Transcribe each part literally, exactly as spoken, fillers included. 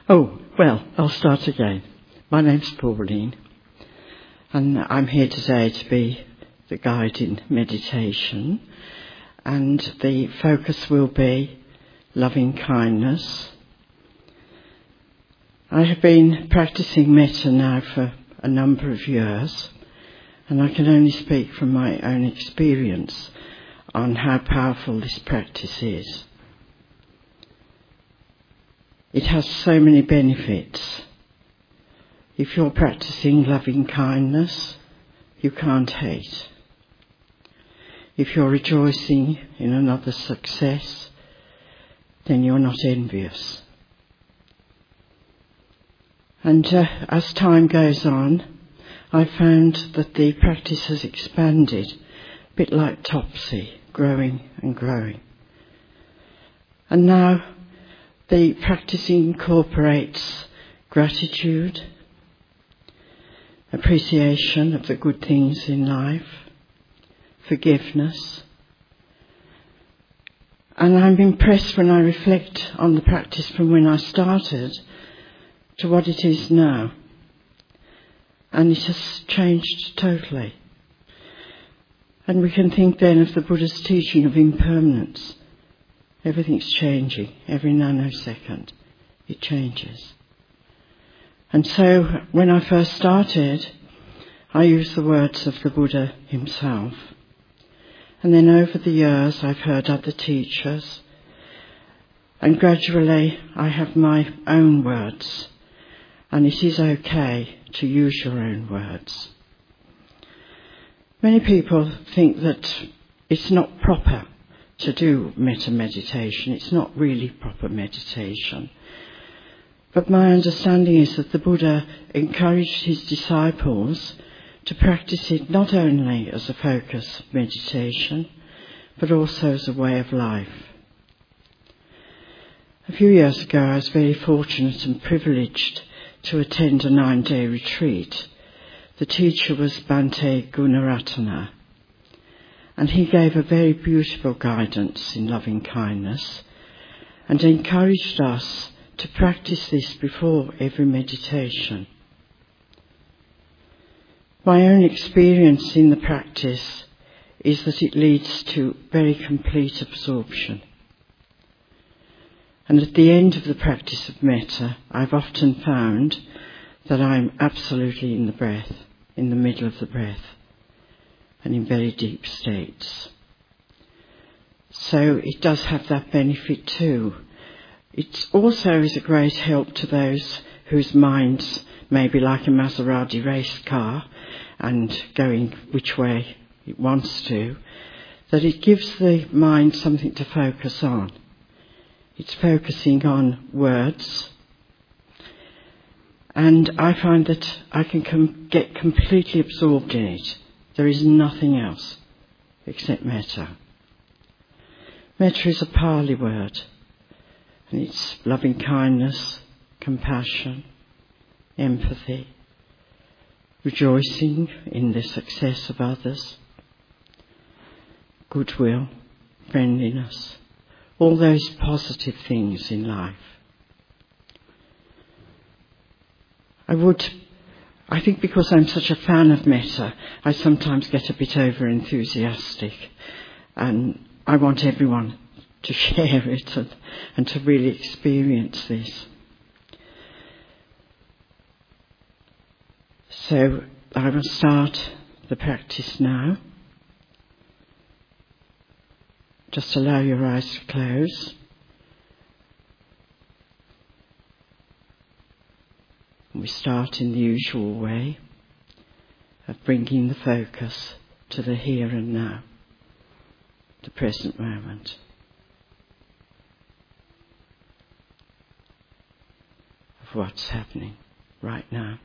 Oh, well, I'll start again. My name's Pauline, and I'm here today to be the guide in meditation, and the focus will be loving kindness. I have been practicing metta now for a number of years, and I can only speak from my own experience on how powerful this practice is. It has so many benefits. If you're practicing loving kindness, you can't hate. If you're rejoicing in another's success, then you're not envious. And uh, as time goes on, I found that the practice has expanded, a bit like Topsy, growing and growing. And now the practice incorporates gratitude, appreciation of the good things in life, forgiveness. And I'm impressed when I reflect on the practice from when I started to what it is now. And it has changed totally. And we can think then of the Buddha's teaching of impermanence. Everything's changing. Every nanosecond it changes. And so when I first started, I used the words of the Buddha himself. And then over the years I've heard other teachers. And gradually I have my own words. And it is okay to use your own words. Many people think that it's not proper to do metta meditation. It's not really proper meditation. But my understanding is that the Buddha encouraged his disciples to practice it not only as a focus of meditation, but also as a way of life. A few years ago, I was very fortunate and privileged to attend a nine-day retreat. The teacher was Bhante Gunaratana, and he gave a very beautiful guidance in loving kindness and encouraged us to practice this before every meditation. My own experience in the practice is that it leads to very complete absorption. And at the end of the practice of metta, I've often found that I'm absolutely in the breath, in the middle of the breath, and in very deep states. So it does have that benefit too. It also is a great help to those whose minds may be like a Maserati race car and going which way it wants to, that it gives the mind something to focus on. It's focusing on words. And I find that I can com- get completely absorbed in it. There is nothing else except metta. Metta is a Pali word, and it's loving kindness, compassion, empathy, rejoicing in the success of others, goodwill, friendliness, all those positive things in life. I would, I think because I'm such a fan of metta, I sometimes get a bit over enthusiastic, and I want everyone to share it and, and to really experience this. So I will start the practice now. Just allow your eyes to close. We start in the usual way of bringing the focus to the here and now, the present moment. Of what's happening right now.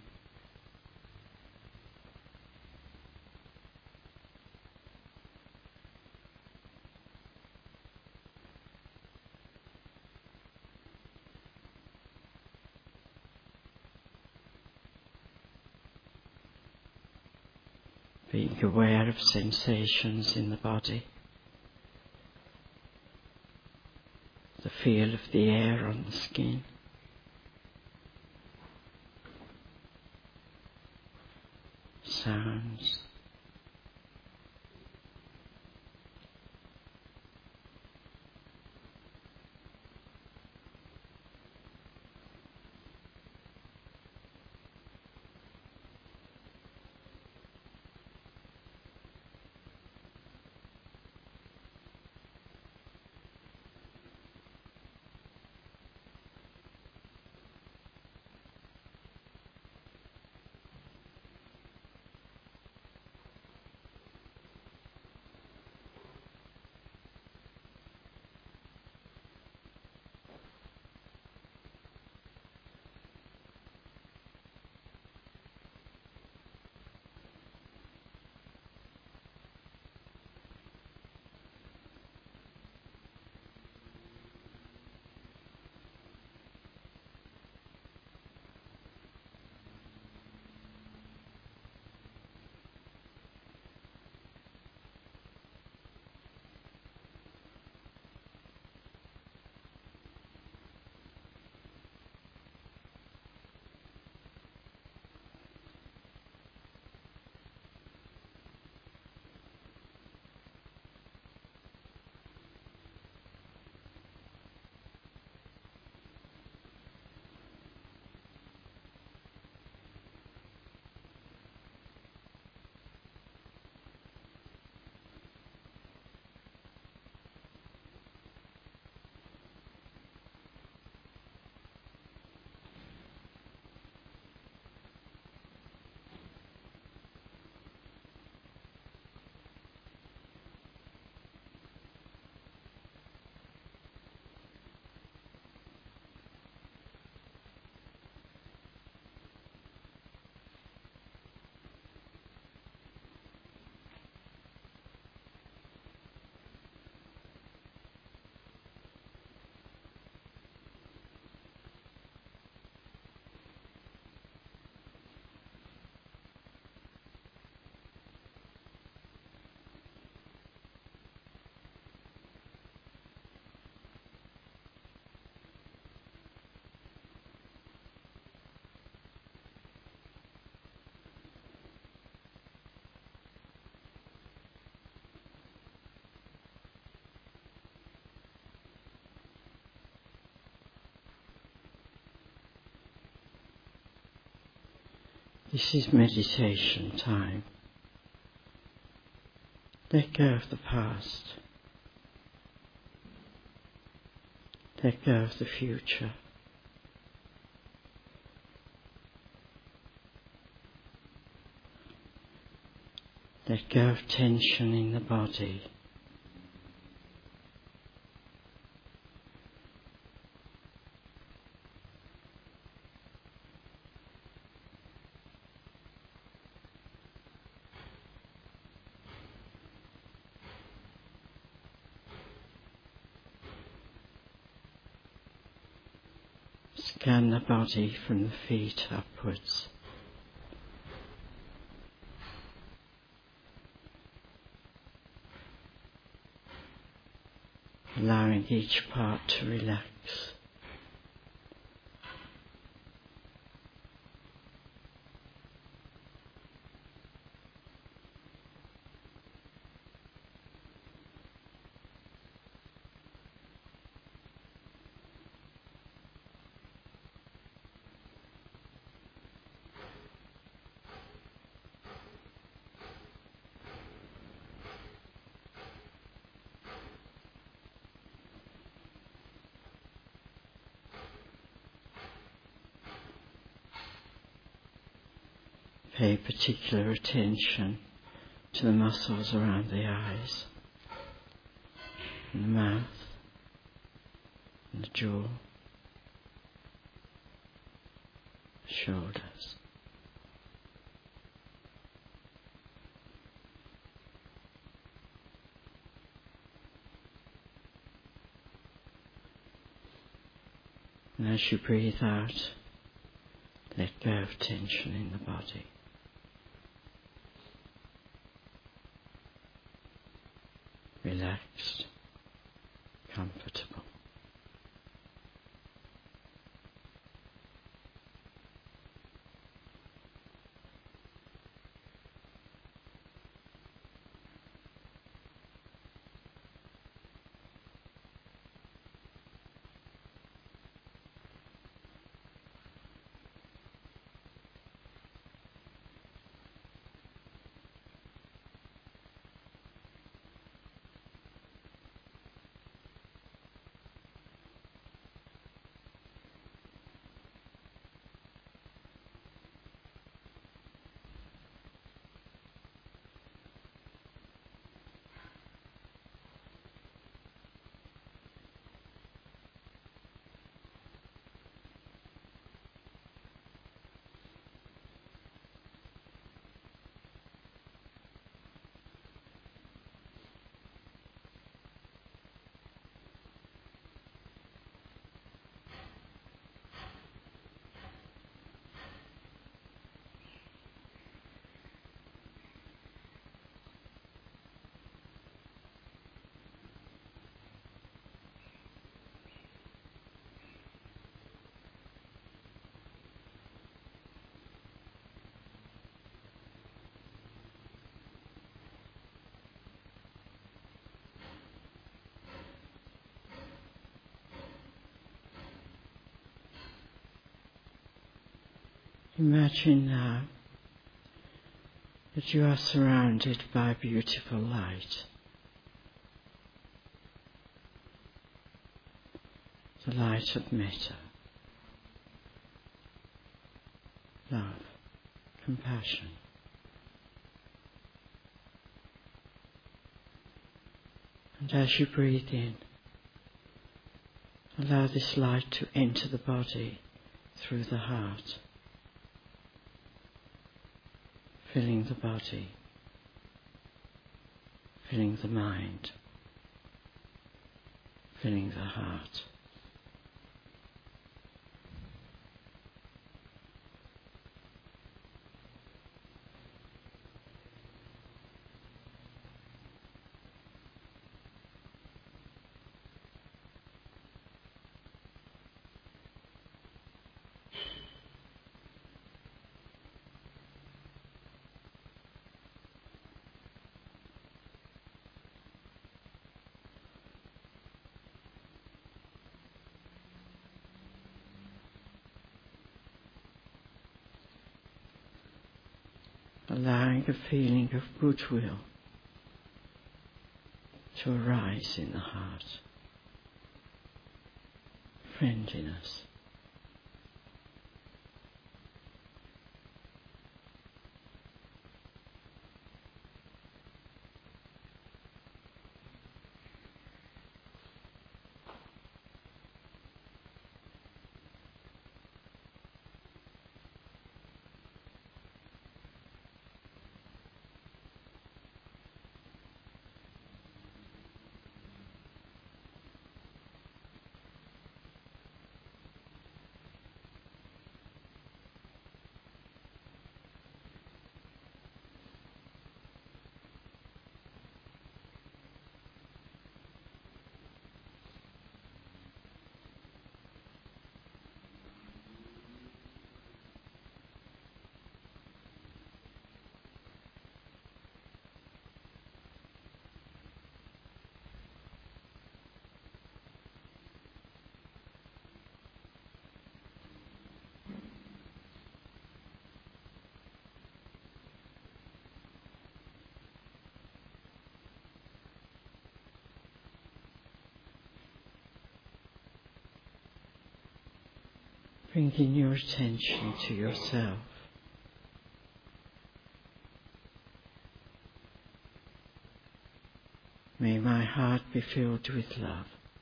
Being aware of sensations in the body, the feel of the air on the skin, sounds. This is meditation time. Let go of the past. Let go of the future. Let go of tension in the body. Scan the body from the feet upwards. Allowing each part to relax. Pay particular attention to the muscles around the eyes, and the mouth, and the jaw, shoulders. And as you breathe out, let go of tension in the body. Relaxed, comfortable. Imagine now that you are surrounded by beautiful light. The light of metta, love, compassion. And as you breathe in, allow this light to enter the body through the heart, filling the body, filling the mind, filling the heart. Allowing a feeling of goodwill to arise in the heart, friendliness. Bringing your attention to yourself. May my heart be filled with love.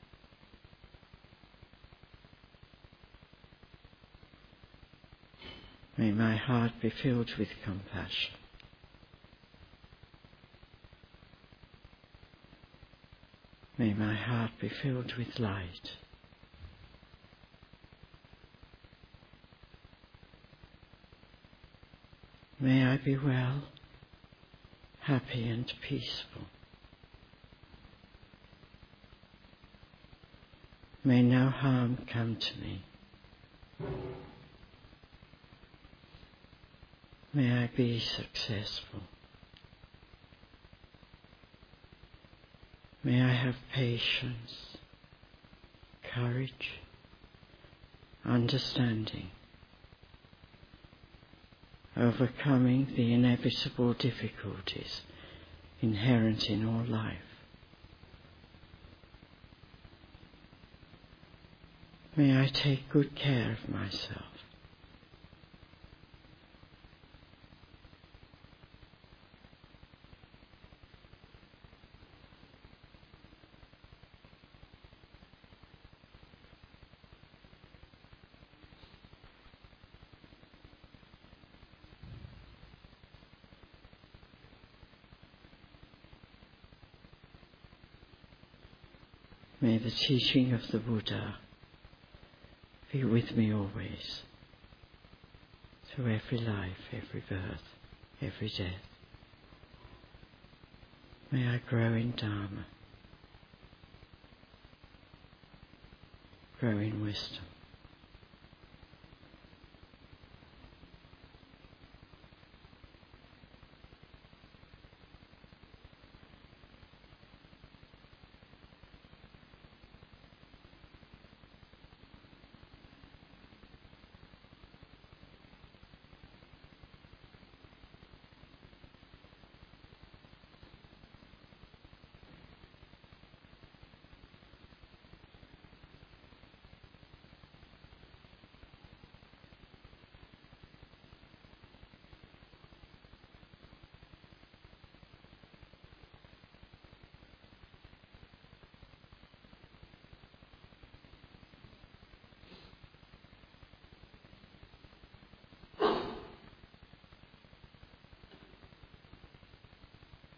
May my heart be filled with compassion. May my heart be filled with light. May I be well, happy and peaceful. May no harm come to me. May I be successful. May I have patience, courage, understanding, overcoming the inevitable difficulties inherent in all life. May I take good care of myself. May the teaching of the Buddha be with me always, through every life, every birth, every death. May I grow in Dharma, grow in wisdom.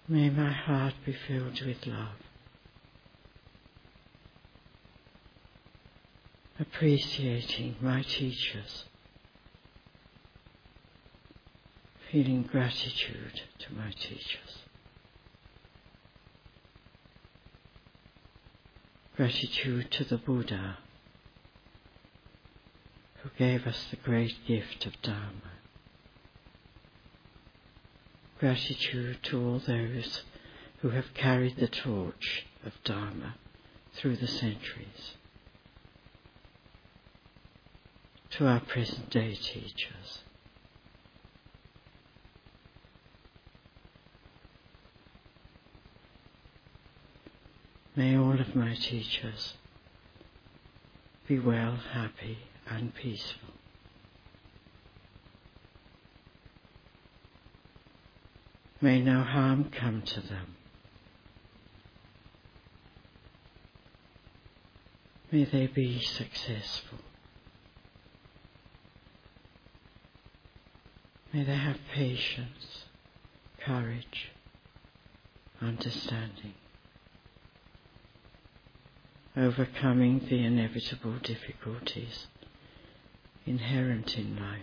May my heart be filled with love, appreciating my teachers, feeling gratitude to my teachers, gratitude to the Buddha who gave us the great gift of Dharma, gratitude to all those who have carried the torch of Dharma through the centuries, to our present day teachers. May all of my teachers be well, happy and peaceful. May no harm come to them. May they be successful. May they have patience, courage, understanding, overcoming the inevitable difficulties inherent in life.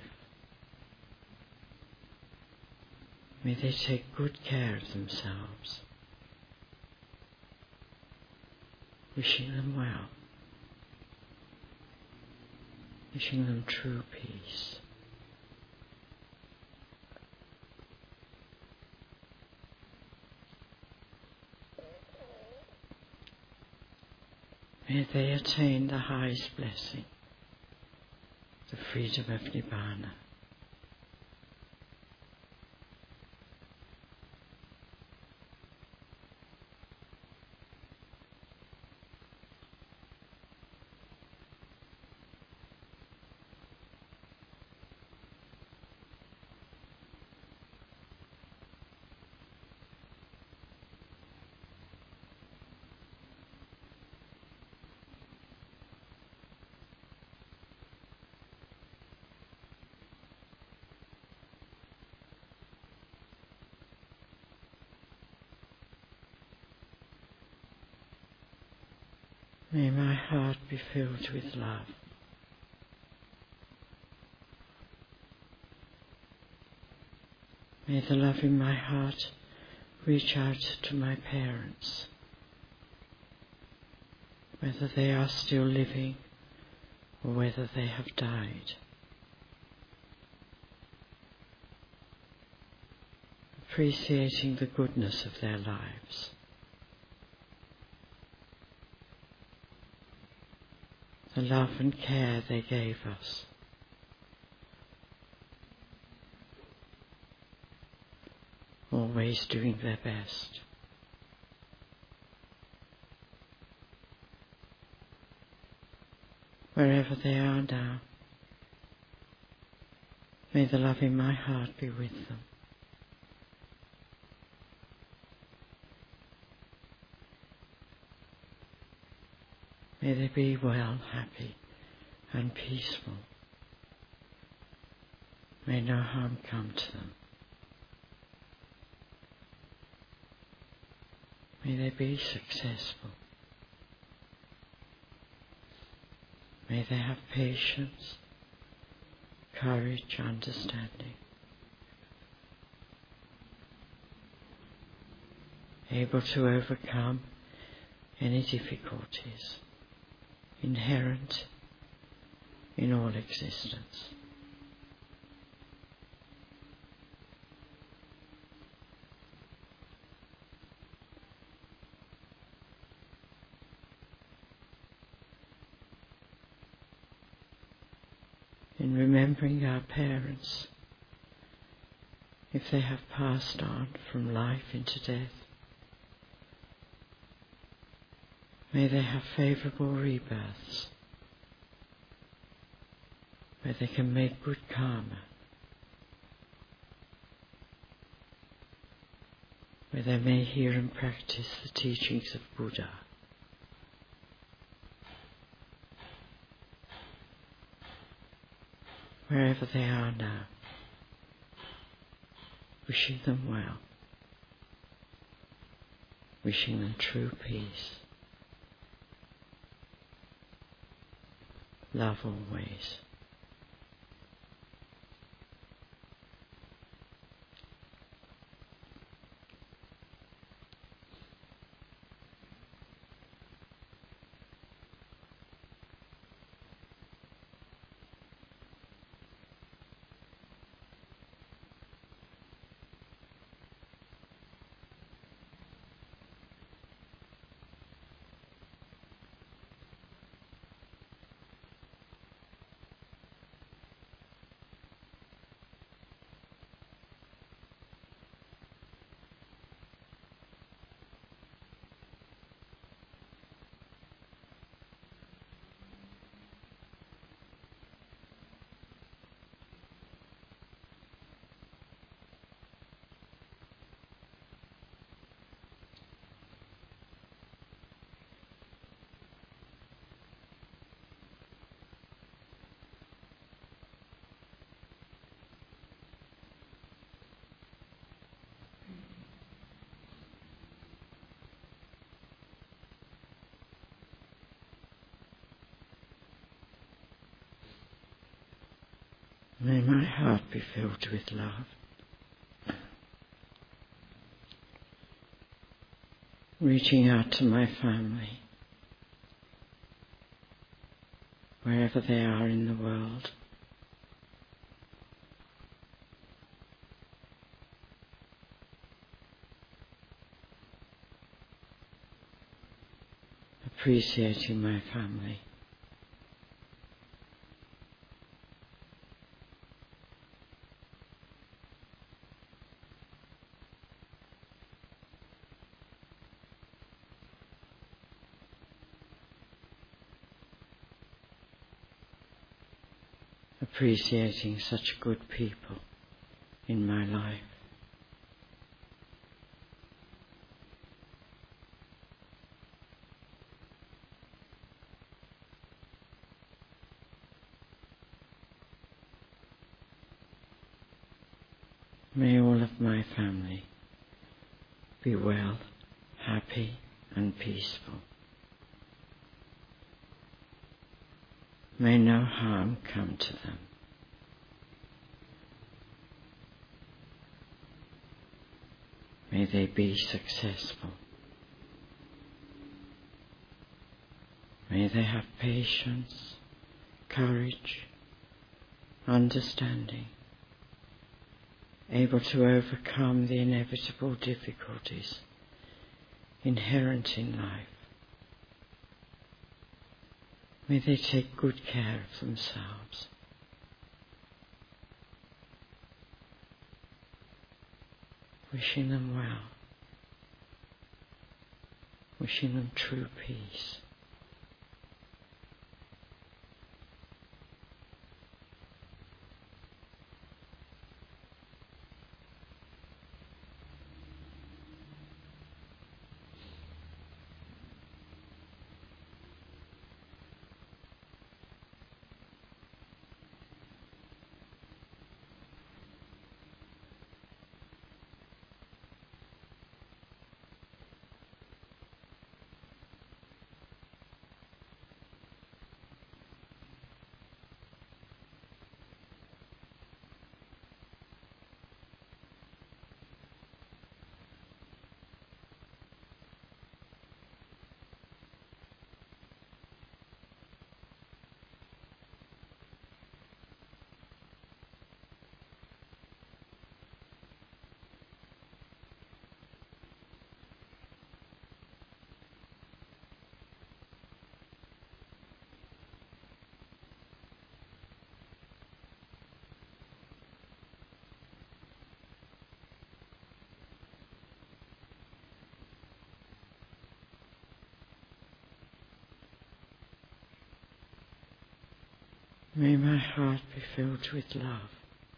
May they take good care of themselves. Wishing them well. Wishing them true peace. May they attain the highest blessing, the freedom of Nibbana. May my heart be filled with love. May the love in my heart reach out to my parents, whether they are still living or whether they have died. Appreciating the goodness of their lives. The love and care they gave us. Always doing their best. Wherever they are now, may the love in my heart be with them. May they be well, happy and peaceful. May no harm come to them. May they be successful. May they have patience, courage, understanding. Able to overcome any difficulties inherent in all existence. In remembering our parents, if they have passed on from life into death, may they have favourable rebirths, where they can make good karma, where they may hear and practice the teachings of Buddha. Wherever they are now, wishing them well. wishing them true peace. Love always. May my heart be filled with love. Reaching out to my family, wherever they are in the world. Appreciating my family. Appreciating such good people in my life. May all of my family be well, happy and peaceful. May no harm come to them. May they be successful. May they have patience, courage, understanding, able to overcome the inevitable difficulties inherent in life. May they take good care of themselves. Wishing them well. Wishing them true peace. May my heart be filled with love,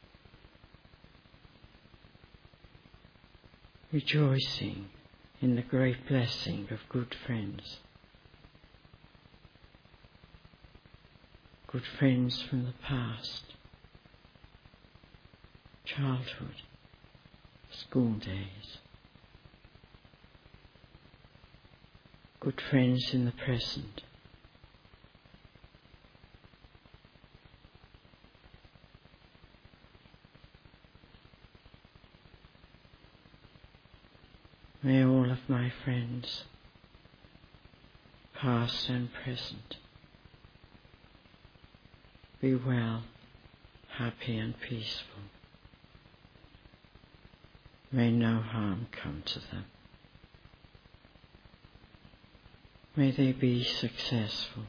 rejoicing in the great blessing of good friends, good friends from the past, childhood, school days, good friends in the present. May all of my friends, past and present, be well, happy and peaceful. May no harm come to them. May they be successful.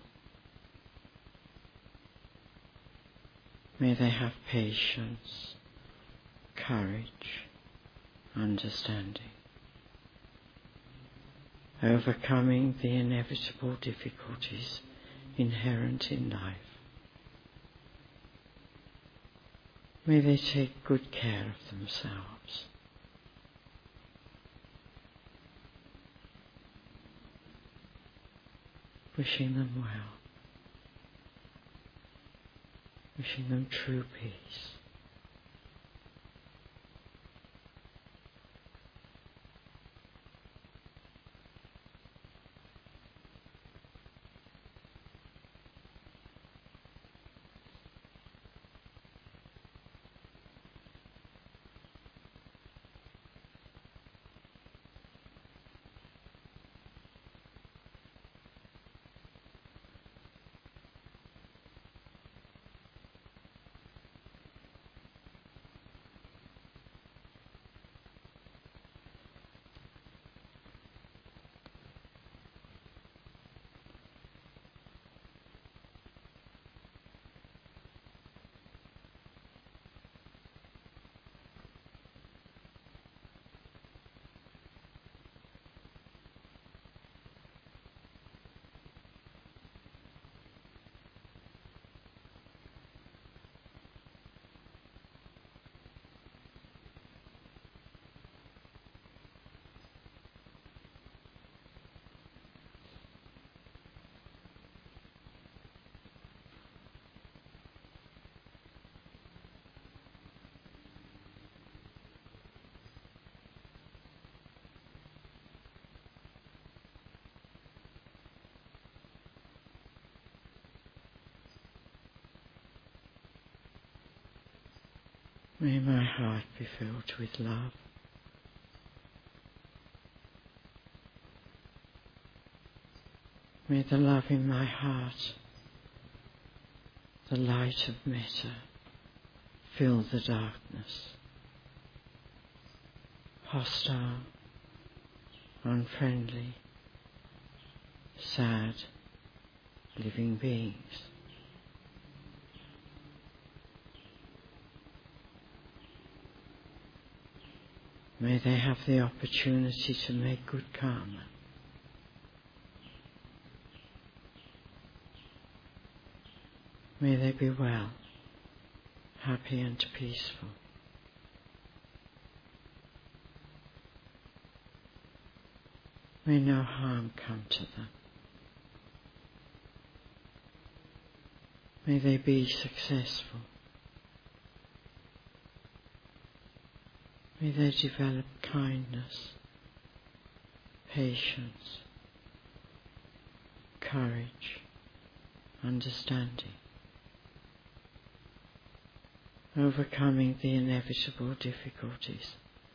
May they have patience, courage, understanding, overcoming the inevitable difficulties inherent in life. May they take good care of themselves. Wishing them well, wishing them true peace. May my heart be filled with love. May the love in my heart, the light of metta, fill the darkness. Hostile, unfriendly, sad, living beings. May they have the opportunity to make good karma. May they be well, happy and peaceful. May no harm come to them. May they be successful. May they develop kindness, patience, courage, understanding, overcoming the inevitable difficulties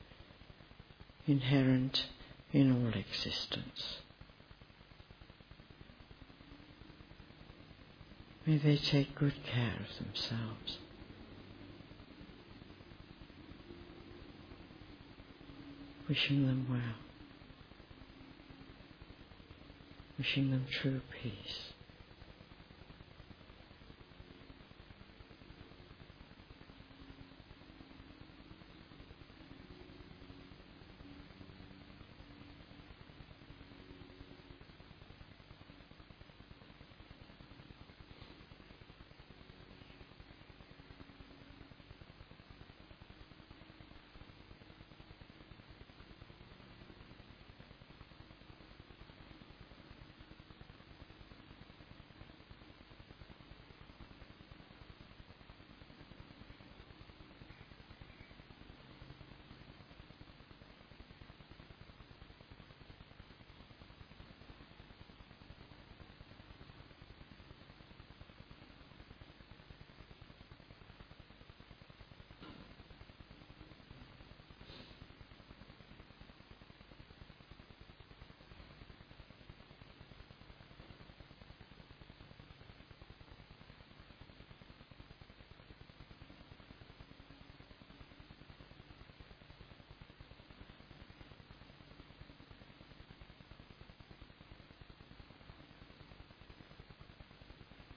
inherent in all existence. May they take good care of themselves. Wishing them well, wishing them true peace.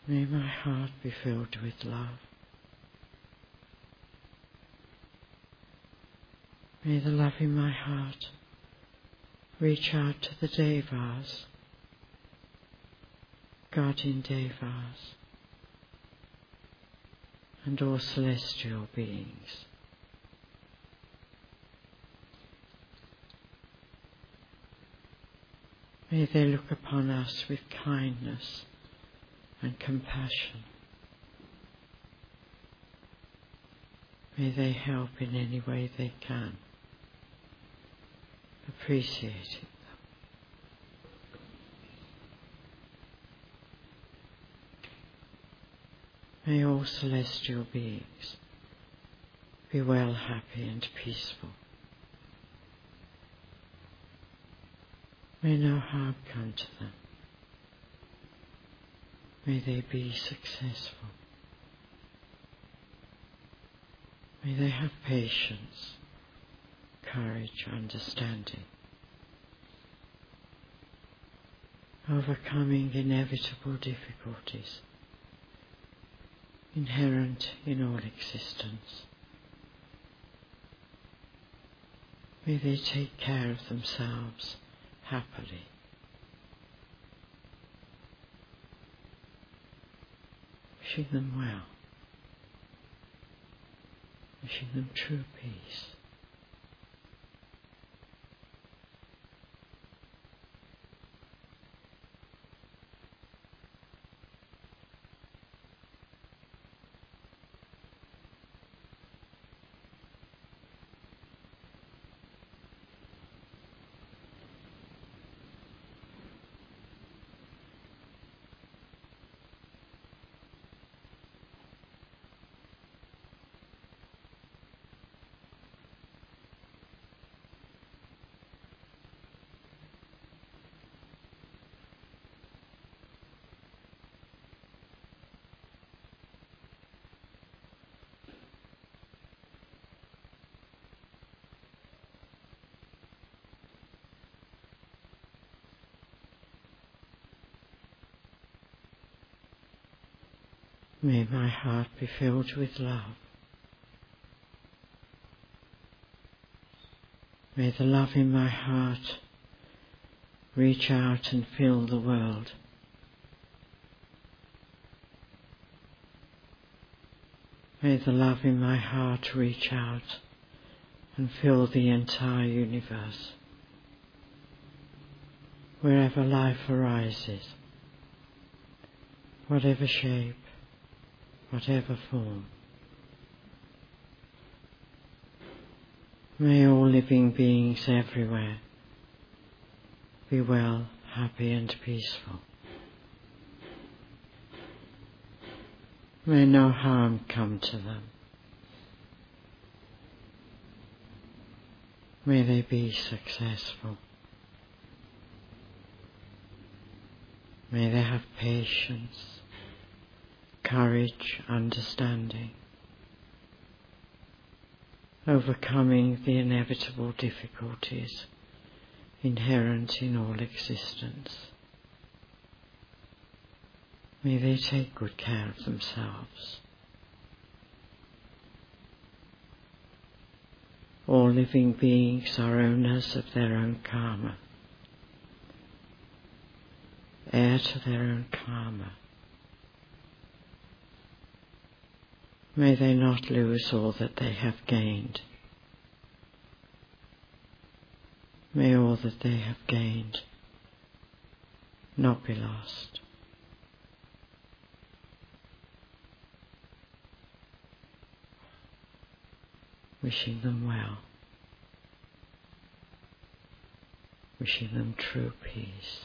May my heart be filled with love. May the love in my heart reach out to the Devas, guardian Devas, and all celestial beings. May they look upon us with kindness and compassion. May they help in any way they can, appreciating them. May all celestial beings be well, happy and peaceful. May no harm come to them. May they be successful. May they have patience, courage, understanding, overcoming inevitable difficulties inherent in all existence. May they take care of themselves happily. Wishing them well. Wishing them true peace. May my heart be filled with love. May the love in my heart reach out and fill the world. May the love in my heart reach out and fill the entire universe. Wherever life arises, whatever shape, whatever form. May all living beings everywhere be well, happy and peaceful. May no harm come to them. May they be successful. May they have patience, courage, understanding, overcoming the inevitable difficulties inherent in all existence. May they take good care of themselves. All living beings are owners of their own karma, heir to their own karma. May they not lose all that they have gained. May all that they have gained not be lost. Wishing them well. Wishing them true peace.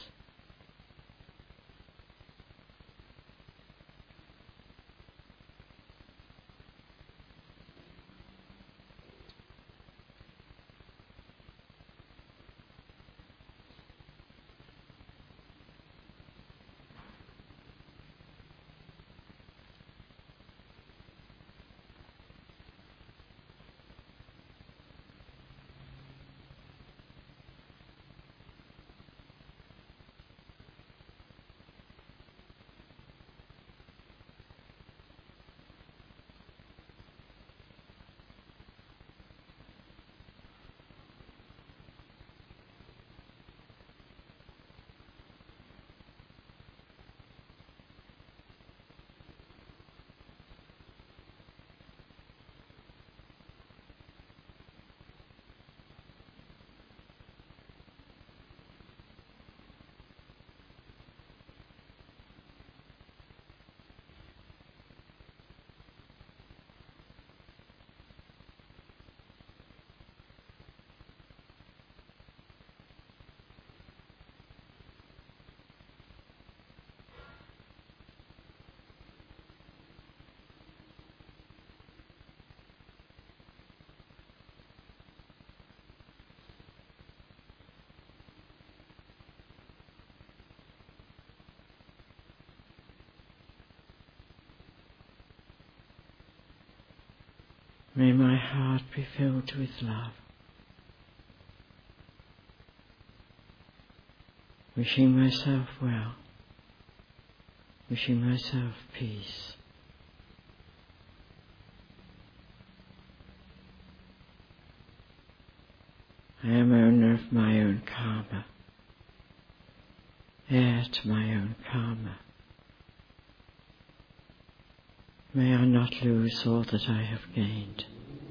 May my heart be filled with love, wishing myself well, wishing myself peace. I am owner of my own karma, heir to my own karma. May I not lose all that I have gained.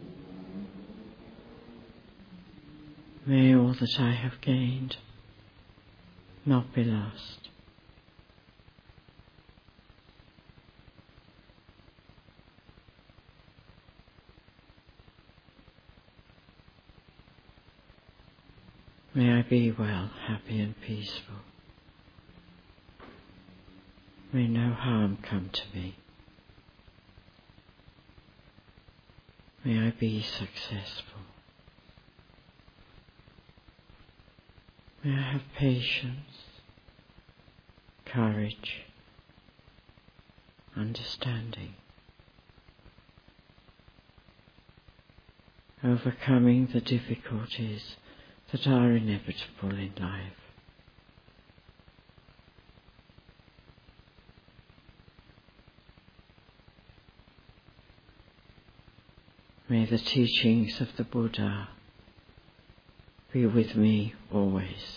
May all that I have gained not be lost. May I be well, happy and peaceful. May no harm come to me. May I be successful. May I have patience, courage, understanding, overcoming the difficulties that are inevitable in life. May the teachings of the Buddha be with me always.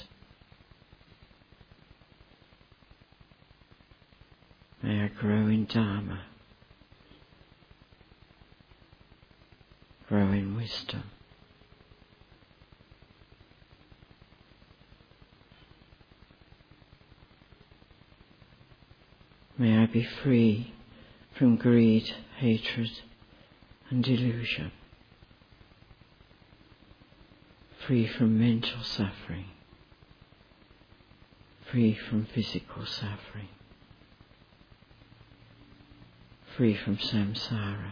May I grow in Dharma, grow in wisdom. May I be free from greed, hatred, and delusion, free from mental suffering, free from physical suffering, free from samsara.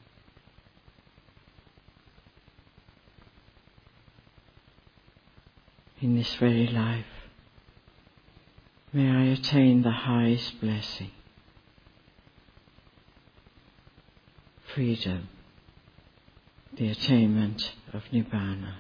In this very life, may I attain the highest blessing, freedom, the attainment of Nibbana.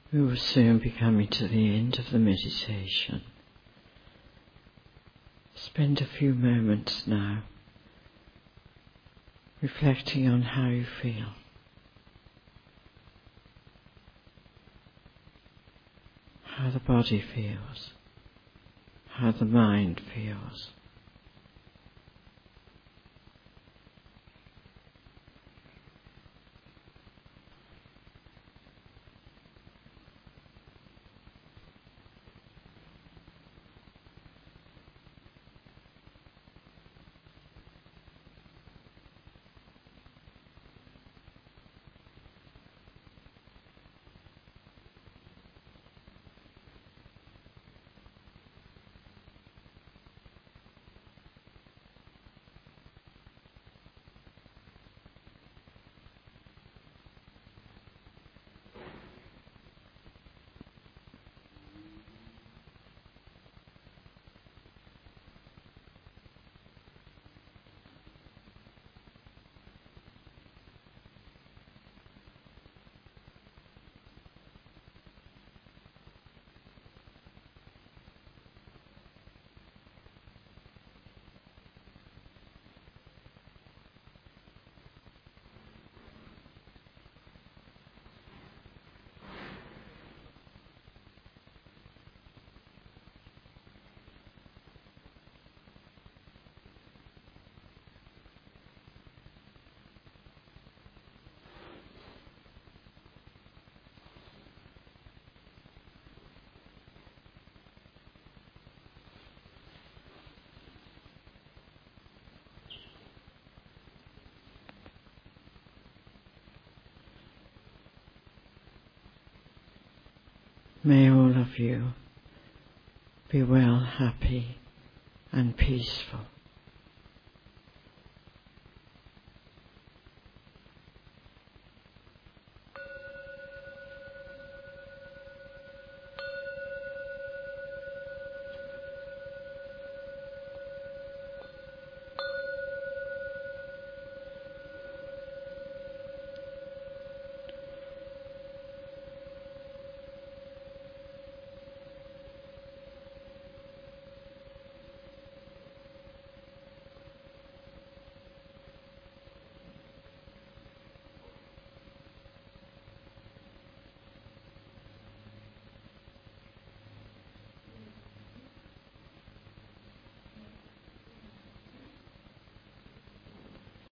We will soon be coming to the end of the meditation. Spend a few moments now reflecting on how you feel. How the body feels. How the mind feels. May all of you be well, happy and peaceful.